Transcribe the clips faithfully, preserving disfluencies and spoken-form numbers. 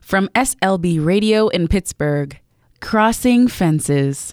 From S L B Radio in Pittsburgh, Crossing Fences.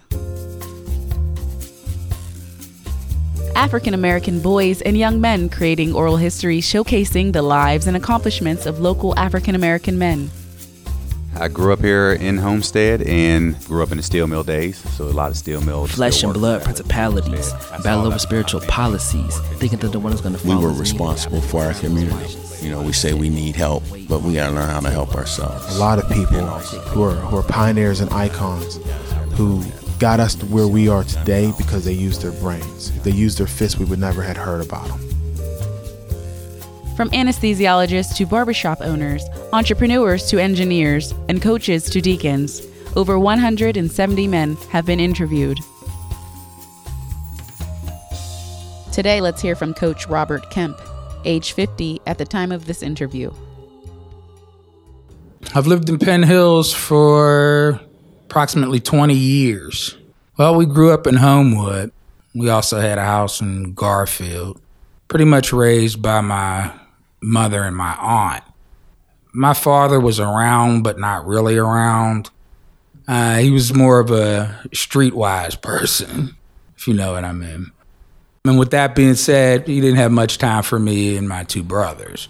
African American boys and young men creating oral history showcasing the lives and accomplishments of local African American men. I grew up here in Homestead and grew up in the steel mill days, so a lot of steel mills. Flesh and blood principalities, battle over spiritual policies, thinking that the one is going to follow. We were responsible for our community. You know, we say we need help, but we got to learn how to help ourselves. A lot of people who are, who are pioneers and icons who got us to where we are today because they used their brains. If they used their fists, we would never have heard about them. From anesthesiologists to barbershop owners, entrepreneurs to engineers, and coaches to deacons, over one hundred seventy men have been interviewed. Today, let's hear from Coach Robert Kemp, age fifty at the time of this interview. I've lived in Penn Hills for approximately twenty years. Well, we grew up in Homewood. We also had a house in Garfield. Pretty much raised by my mother and my aunt. My father was around, but not really around. Uh, he was more of a streetwise person, if you know what I mean. And with that being said, he didn't have much time for me and my two brothers.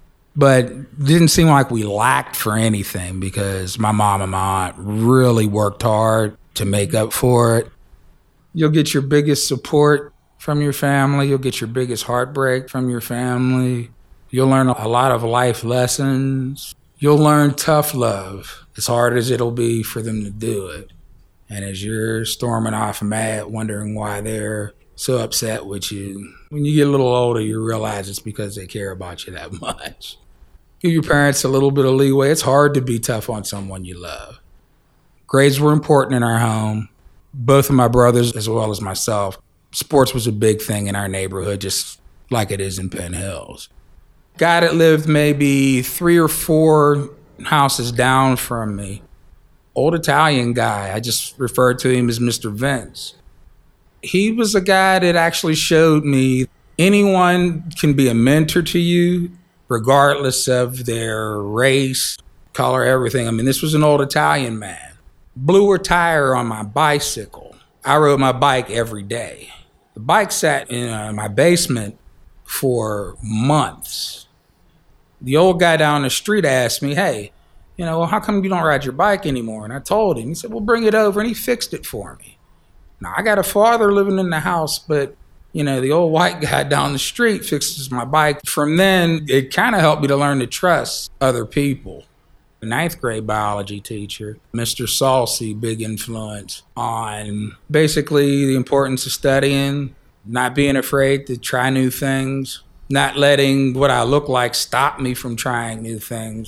But it didn't seem like we lacked for anything because my mom and my aunt really worked hard to make up for it. You'll get your biggest support from your family. You'll get your biggest heartbreak from your family. You'll learn a lot of life lessons. You'll learn tough love, as hard as it'll be for them to do it. And as you're storming off mad, wondering why they're so upset with you, when you get a little older, you realize it's because they care about you that much. Give your parents a little bit of leeway. It's hard to be tough on someone you love. Grades were important in our home. Both of my brothers, as well as myself, sports was a big thing in our neighborhood, just like it is in Penn Hills. Guy that lived maybe three or four houses down from me, old Italian guy, I just referred to him as Mister Vince. He was a guy that actually showed me anyone can be a mentor to you, regardless of their race, color, everything. I mean, this was an old Italian man. Blew a tire on my bicycle. I rode my bike every day. The bike sat in uh, my basement for months. The old guy down the street asked me, hey, you know, well, how come you don't ride your bike anymore? And I told him. He said, well, bring it over. And he fixed it for me. Now, I got a father living in the house, but, you know, the old white guy down the street fixes my bike. From then, it kind of helped me to learn to trust other people. The ninth grade biology teacher, Mister Salsi, big influence on basically the importance of studying, not being afraid to try new things, not letting what I look like stop me from trying new things.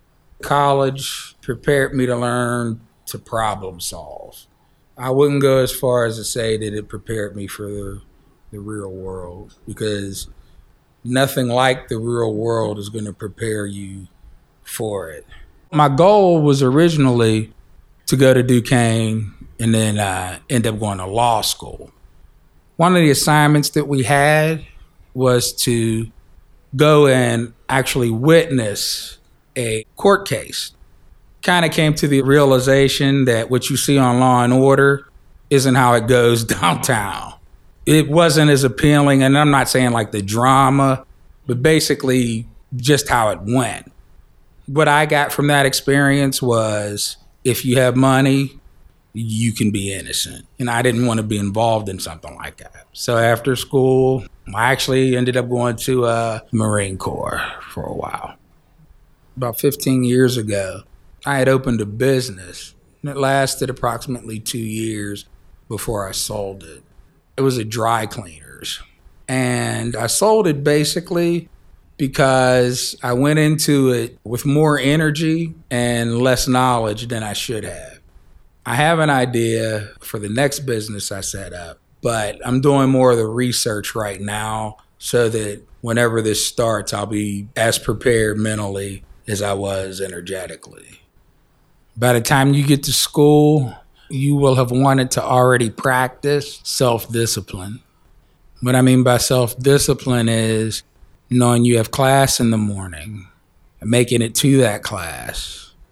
College prepared me to learn to problem solve. I wouldn't go as far as to say that it prepared me for the, the real world, because nothing like the real world is going to prepare you for it. My goal was originally to go to Duquesne and then uh, end up going to law school. One of the assignments that we had was to go and actually witness a court case. Kind of came to the realization that what you see on Law and Order isn't how it goes downtown. It wasn't as appealing, and I'm not saying like the drama, but basically just how it went. What I got from that experience was if you have money, you can be innocent. And I didn't want to be involved in something like that. So after school, I actually ended up going to uh, Marine Corps for a while. About fifteen years ago, I had opened a business, and it lasted approximately two years before I sold it. It was a dry cleaners. And I sold it basically because I went into it with more energy and less knowledge than I should have. I have an idea for the next business I set up, but I'm doing more of the research right now so that whenever this starts, I'll be as prepared mentally as I was energetically. By the time you get to school, you will have wanted to already practice self-discipline. What I mean by self-discipline is knowing you have class in the morning, and making it to that class,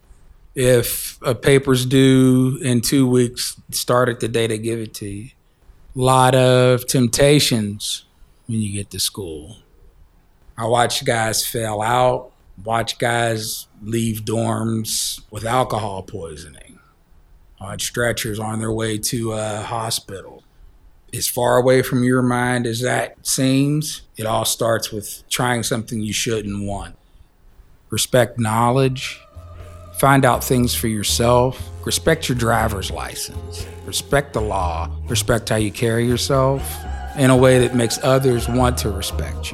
If a paper's due in two weeks, start at the day they give it to you. A lot of temptations when you get to school. I watch guys fail out, watch guys leave dorms with alcohol poisoning, on stretchers on their way to a hospital. As far away from your mind as that seems, it all starts with trying something you shouldn't want. Respect knowledge. Find out things for yourself. Respect your driver's license. Respect the law. Respect how you carry yourself in a way that makes others want to respect you.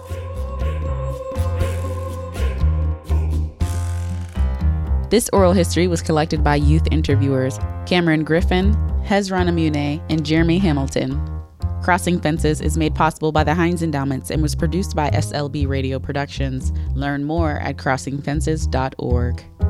This oral history was collected by youth interviewers Cameron Griffin, Hezron Amune, and Jeremy Hamilton. Crossing Fences is made possible by the Heinz Endowments and was produced by S L B Radio Productions. Learn more at crossing fences dot org.